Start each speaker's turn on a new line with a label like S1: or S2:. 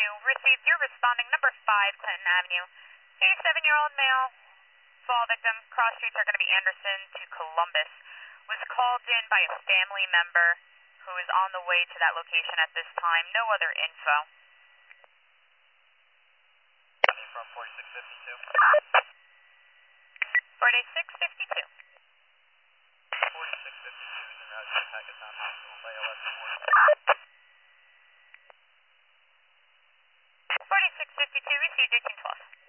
S1: received your responding number 5, Clinton Avenue. 87-year-old male, fall victim, cross streets are going to be Anderson to Columbus. Was called in by a family member who is on the way to that location at this time. No other info.
S2: From 4652.
S1: 4652.
S2: 4652 is en route to Hackathon Hospital by 1140.
S1: 4652, received 1812.